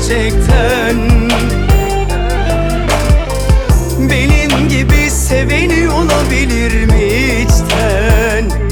gerçekten. Benim gibi seveni olabilir mi içten?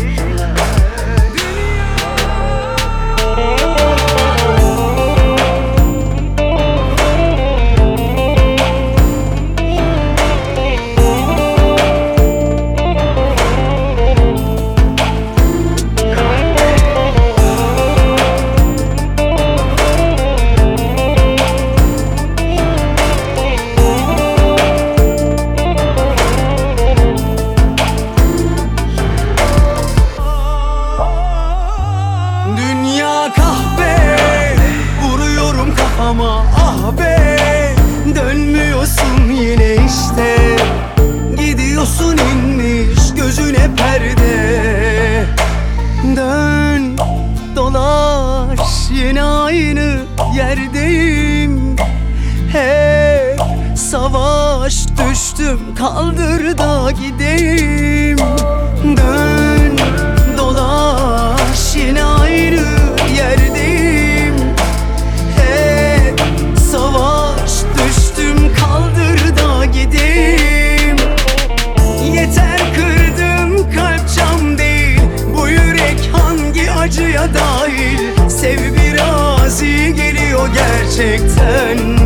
Dünya kahve, vuruyorum kafama ah be. Dönmüyorsun yine işte, gidiyorsun inmiş gözüne perde. Dön dolaş yine aynı yerdeyim. Hep savaş düştüm, kaldır da gideyim. Dön dolaş yine aynı yerdeyim. Hep savaş düştüm, kaldır da gideyim. Yeter kırdım kalp cam değil, bu yürek hangi acıya dahil? Sev biraz iyi geliyor gerçekten.